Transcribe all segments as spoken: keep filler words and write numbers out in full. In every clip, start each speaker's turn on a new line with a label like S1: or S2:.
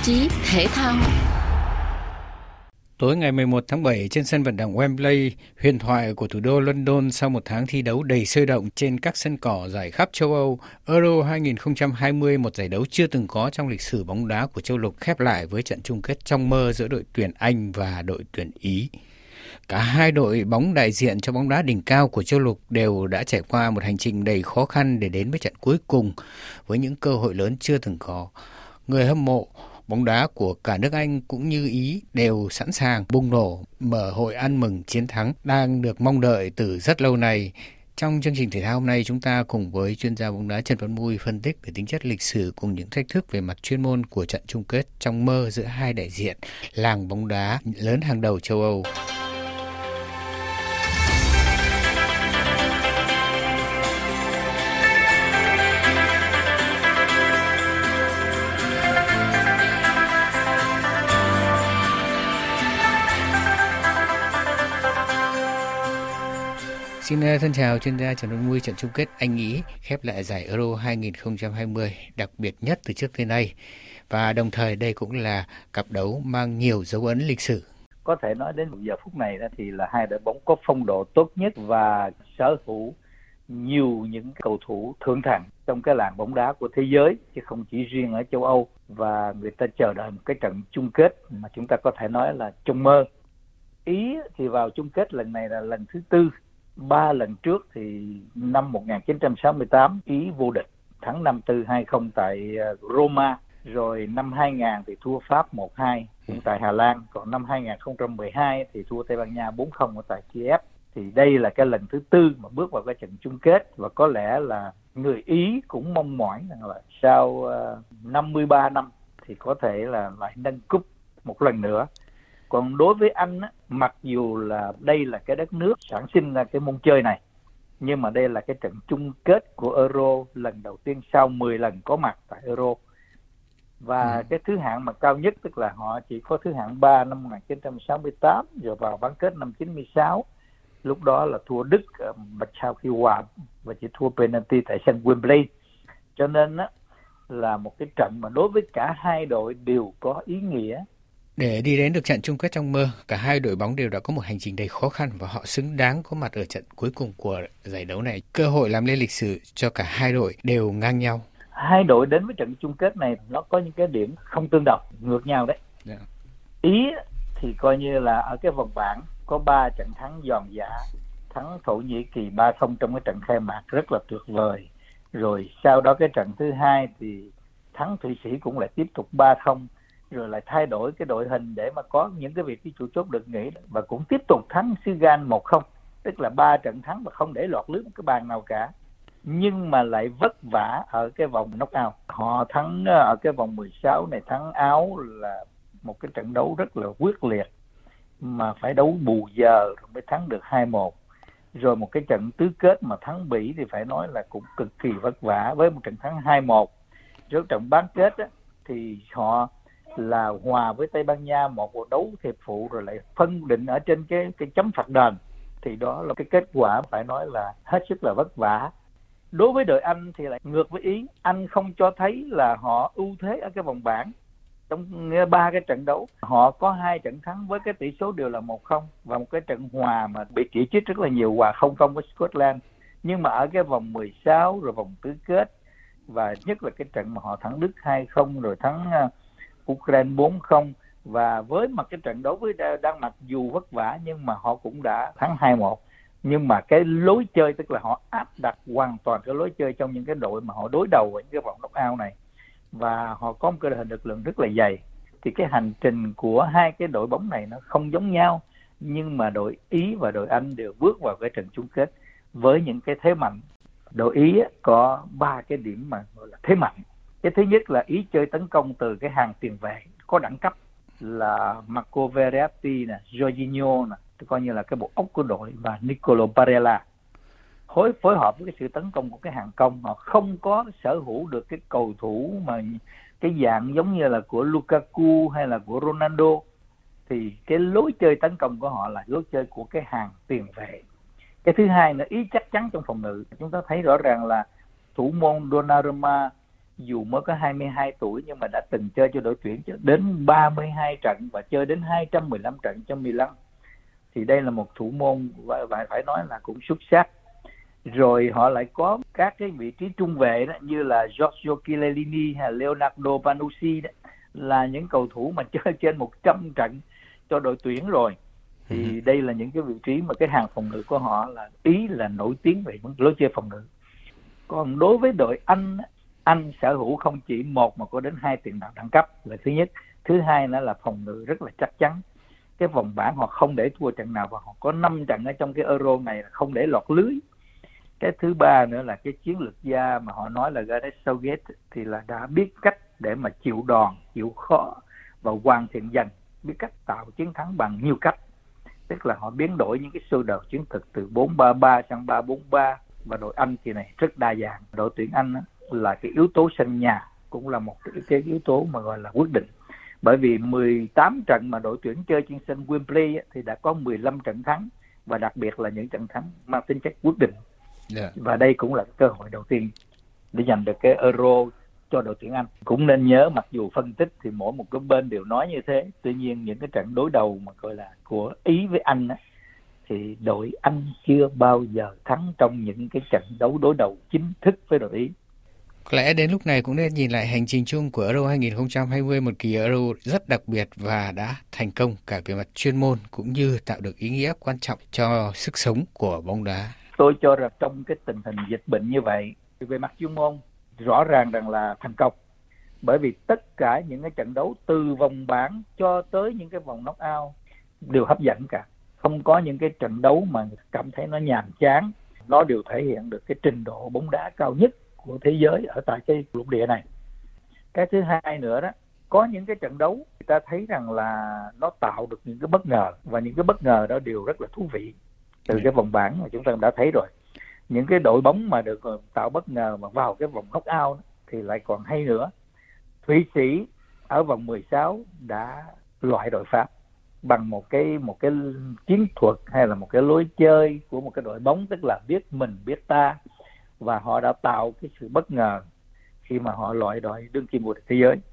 S1: chí thể thao.
S2: Tối ngày mười một tháng bảy trên sân vận động Wembley, huyền thoại của thủ đô London sau một tháng thi đấu đầy sôi động trên các sân cỏ giải khắp châu Âu, Euro hai không hai không, một giải đấu chưa từng có trong lịch sử bóng đá của châu lục, khép lại với trận chung kết trong mơ giữa đội tuyển Anh và đội tuyển Ý. Cả hai đội bóng đại diện cho bóng đá đỉnh cao của châu lục đều đã trải qua một hành trình đầy khó khăn để đến với trận cuối cùng với những cơ hội lớn chưa từng có. Người hâm mộ bóng đá của cả nước Anh cũng như Ý đều sẵn sàng bùng nổ mở hội ăn mừng chiến thắng đang được mong đợi từ rất lâu nay. Trong chương trình thể thao hôm nay, chúng ta cùng với chuyên gia bóng đá Trần Văn Mui phân tích về tính chất lịch sử cùng những thách thức về mặt chuyên môn của trận chung kết trong mơ giữa hai đại diện làng bóng đá lớn hàng đầu châu Âu. Xin thân chào chuyên gia Trần Văn Mui. Trận chung kết Anh Ý khép lại giải Euro hai không hai không đặc biệt nhất từ trước tới nay, và đồng thời đây cũng là cặp đấu mang nhiều dấu ấn lịch sử.
S3: Có thể nói đến giờ phút này thì là hai đội bóng có phong độ tốt nhất và sở hữu nhiều những cầu thủ thượng thặng trong cái làng bóng đá của thế giới, chứ không chỉ riêng ở châu Âu. Và người ta chờ đợi một cái trận chung kết mà chúng ta có thể nói là trong mơ. Ý thì vào chung kết lần này là lần thứ tư. Ba lần trước thì năm một nghìn chín trăm sáu mươi tám Ý vô địch, thắng năm tư hai không tại Roma, rồi năm hai không thì thua Pháp một hai cũng tại Hà Lan, còn năm hai không một hai thì thua Tây Ban Nha bốn không ở tại Kiev. Thì đây là cái lần thứ tư mà bước vào cái trận chung kết, và có lẽ là người Ý cũng mong mỏi rằng là sau năm mươi ba năm thì có thể là lại nâng cúp một lần nữa. Còn đối với Anh á, mặc dù là đây là cái đất nước sản sinh ra cái môn chơi này, nhưng mà đây là cái trận chung kết của Euro lần đầu tiên sau mười lần có mặt tại Euro. Và ừ. cái thứ hạng mà cao nhất, tức là họ chỉ có thứ hạng ba năm một nghìn chín trăm sáu mươi tám, rồi vào bán kết năm chín mươi sáu. Lúc đó là thua Đức mà sau khi hòa và chỉ thua penalty tại sân Wembley. Cho nên á, là một cái trận mà đối với cả hai đội đều có ý nghĩa.
S2: Để đi đến được trận chung kết trong mơ, cả hai đội bóng đều đã có một hành trình đầy khó khăn và họ xứng đáng có mặt ở trận cuối cùng của giải đấu này. Cơ hội làm nên lịch sử cho cả hai đội đều ngang nhau.
S3: Hai đội đến với trận chung kết này nó có những cái điểm không tương đồng, ngược nhau đấy. Yeah. Ý thì coi như là ở cái vòng bảng có ba trận thắng giòn giã, thắng Thổ Nhĩ Kỳ ba không trong cái trận khai mạc rất là tuyệt vời. Rồi sau đó cái trận thứ hai thì thắng Thụy Sĩ cũng lại tiếp tục ba không. Rồi lại thay đổi cái đội hình để mà có những cái vị trí chủ chốt được nghỉ, và cũng tiếp tục thắng Sudan một không, tức là ba trận thắng và không để lọt lưới một cái bàn nào cả. Nhưng mà lại vất vả ở cái vòng knock-out. Họ thắng ở cái vòng mười sáu này, thắng Áo là một cái trận đấu rất là quyết liệt, mà phải đấu bù giờ rồi mới thắng được hai một. Rồi một cái trận tứ kết mà thắng Bỉ thì phải nói là cũng cực kỳ vất vả với một trận thắng hai một. Rồi trận bán kết á, thì họ là hòa với Tây Ban Nha một cuộc đấu hiệp phụ, rồi lại phân định ở trên cái cái chấm phạt đền. Thì đó là cái kết quả phải nói là hết sức là vất vả. Đối với đội Anh thì lại ngược với Ý. Anh không cho thấy là họ ưu thế ở cái vòng bảng. Trong ba cái trận đấu, họ có hai trận thắng với cái tỷ số đều là một không, và một cái trận hòa mà bị chỉ trích rất là nhiều, hòa không không với Scotland. Nhưng mà ở cái vòng mười sáu rồi vòng tứ kết, và nhất là cái trận mà họ thắng Đức hai không rồi thắng Ukraine bốn không, và với mặt cái trận đấu với Đan Mạch dù vất vả nhưng mà họ cũng đã thắng hai một. Nhưng mà cái lối chơi, tức là họ áp đặt hoàn toàn cái lối chơi trong những cái đội mà họ đối đầu ở những cái vòng knock-out này, và họ có một cái đội hình lực lượng rất là dày. Thì cái hành trình của hai cái đội bóng này nó không giống nhau, nhưng mà đội Ý và đội Anh đều bước vào cái trận chung kết với những cái thế mạnh. Đội Ý có ba cái điểm mà gọi là thế mạnh. Cái thứ nhất là Ý chơi tấn công từ cái hàng tiền vệ có đẳng cấp là Marco Verratti nè, Jorginho nè, coi như là cái bộ óc của đội, và Nicolo Barella. Phối phối hợp với cái sự tấn công của cái hàng công, họ không có sở hữu được cái cầu thủ mà cái dạng giống như là của Lukaku hay là của Ronaldo. Thì cái lối chơi tấn công của họ là lối chơi của cái hàng tiền vệ. Cái thứ hai là Ý chắc chắn trong phòng ngự. Chúng ta thấy rõ ràng là thủ môn Donnarumma dù mới có hai mươi hai tuổi nhưng mà đã từng chơi cho đội tuyển đến ba mươi hai trận và chơi đến hai trăm mười lăm trận cho Milan. Thì đây là một thủ môn và, và phải nói là cũng xuất sắc. Rồi họ lại có các cái vị trí trung vệ đó, như là Giorgio Chiellini hay Leonardo Bonucci đó, là những cầu thủ mà chơi trên một trăm trận cho đội tuyển rồi. Thì đây là những cái vị trí mà cái hàng phòng ngự của họ là Ý là nổi tiếng về lối chơi phòng ngự. Còn đối với đội Anh, Anh sở hữu không chỉ một mà có đến hai tiền đạo đẳng cấp là thứ nhất. Thứ hai nữa là phòng ngự rất là chắc chắn. Cái vòng bảng họ không để thua trận nào và họ có năm trận ở trong cái Euro này là không để lọt lưới. Cái thứ ba nữa là cái chiến lược gia mà họ nói là Gareth Southgate thì là đã biết cách để mà chịu đòn, chịu khó và hoàn thiện dần, biết cách tạo chiến thắng bằng nhiều cách. Tức là họ biến đổi những cái sơ đồ chiến thuật từ bốn ba ba sang ba bốn ba, và đội Anh thì này rất đa dạng. Đội tuyển Anh là cái yếu tố sân nhà cũng là một cái, cái yếu tố mà gọi là quyết định. Bởi vì mười tám trận mà đội tuyển chơi trên sân Wembley thì đã có mười lăm trận thắng, và đặc biệt là những trận thắng mang tính chất quyết định. Yeah. Và đây cũng là cơ hội đầu tiên để giành được cái Euro cho đội tuyển Anh. Cũng nên nhớ, mặc dù phân tích thì mỗi một cái bên đều nói như thế, tuy nhiên những cái trận đối đầu mà gọi là của Ý với Anh á, thì đội Anh chưa bao giờ thắng trong những cái trận đấu đối đầu chính thức với đội Ý.
S2: Có lẽ đến lúc này cũng nên nhìn lại hành trình chung của Euro hai không hai không, một kỳ Euro rất đặc biệt và đã thành công cả về mặt chuyên môn cũng như tạo được ý nghĩa quan trọng cho sức sống của bóng đá.
S3: Tôi cho rằng trong cái tình hình dịch bệnh như vậy, về mặt chuyên môn rõ ràng rằng là thành công. Bởi vì tất cả những cái trận đấu từ vòng bảng cho tới những cái vòng knock-out đều hấp dẫn cả. Không có những cái trận đấu mà cảm thấy nó nhàm chán. Nó đều thể hiện được cái trình độ bóng đá cao nhất của thế giới ở tại cái lục địa này. Cái thứ hai nữa đó, có những cái trận đấu người ta thấy rằng là nó tạo được những cái bất ngờ, và những cái bất ngờ đó đều rất là thú vị. Từ cái vòng bảng mà chúng ta đã thấy rồi, những cái đội bóng mà được tạo bất ngờ mà vào cái vòng knock-out thì lại còn hay nữa. Thụy Sĩ ở vòng mười sáu đã loại đội Pháp bằng một cái một cái chiến thuật hay là một cái lối chơi của một cái đội bóng, tức là biết mình biết ta, và họ đã tạo cái sự bất ngờ khi mà họ loại đội đương kim vô địch thế giới.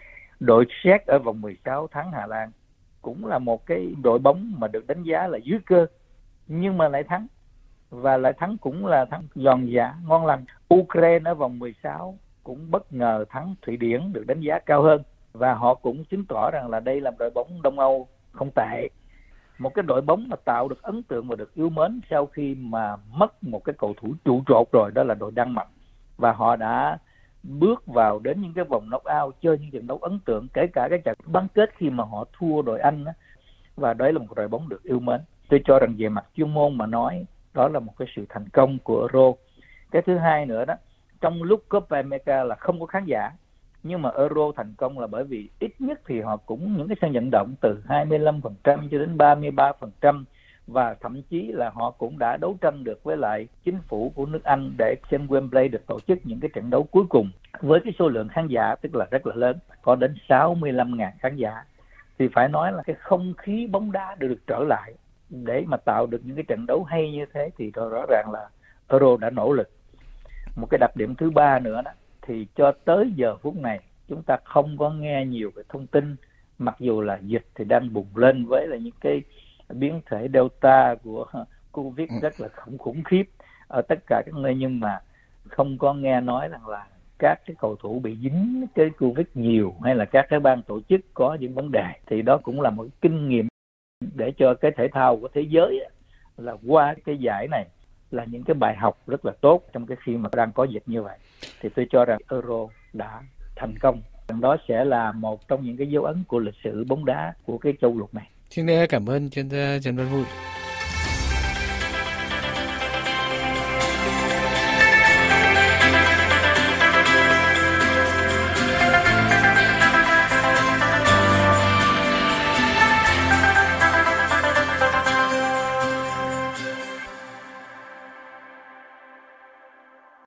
S3: Đội Séc ở vòng mười sáu thắng Hà Lan, cũng là một cái đội bóng mà được đánh giá là dưới cơ, nhưng mà lại thắng, và lại thắng cũng là thắng giòn giã, ngon lành. Ukraine ở vòng mười sáu cũng bất ngờ thắng Thụy Điển, được đánh giá cao hơn, và họ cũng chứng tỏ rằng là đây là đội bóng Đông Âu không tệ. Một cái đội bóng mà tạo được ấn tượng và được yêu mến sau khi mà mất một cái cầu thủ trụ cột rồi, đó là đội Đan Mạch, và họ đã bước vào đến những cái vòng knock-out, chơi những trận đấu ấn tượng, kể cả cái trận bán kết khi mà họ thua đội Anh đó. Và đấy là một đội bóng được yêu mến. Tôi cho rằng về mặt chuyên môn mà nói, đó là một cái sự thành công của Euro. Cái thứ hai nữa đó, trong lúc Copa America là không có khán giả, nhưng mà Euro thành công là bởi vì ít nhất thì họ cũng những cái sân vận động từ hai mươi lăm phần trăm cho đến ba mươi ba phần trăm, và thậm chí là họ cũng đã đấu tranh được với lại chính phủ của nước Anh để trên Wembley được tổ chức những cái trận đấu cuối cùng với cái số lượng khán giả tức là rất là lớn, có đến sáu mươi lăm nghìn khán giả. Thì phải nói là cái không khí bóng đá được, được trở lại để mà tạo được những cái trận đấu hay như thế, thì rõ ràng là Euro đã nỗ lực. Một cái đặc điểm thứ ba nữa đó, thì cho tới giờ phút này chúng ta không có nghe nhiều cái thông tin, mặc dù là dịch thì đang bùng lên với là những cái biến thể Delta của Covid rất là khủng khủng khiếp ở tất cả các nơi, nhưng mà không có nghe nói rằng là các cái cầu thủ bị dính cái Covid nhiều, hay là các cái ban tổ chức có những vấn đề. Thì đó cũng là một kinh nghiệm để cho cái thể thao của thế giới là qua cái giải này là những cái bài học rất là tốt trong cái khi mà đang có dịch như vậy. Thì tôi cho rằng Euro đã thành công. Đó sẽ là một trong những cái dấu ấn của lịch sử bóng đá của cái châu lục này.
S2: Xin cảm ơn chuyên gia Trần Văn Vui.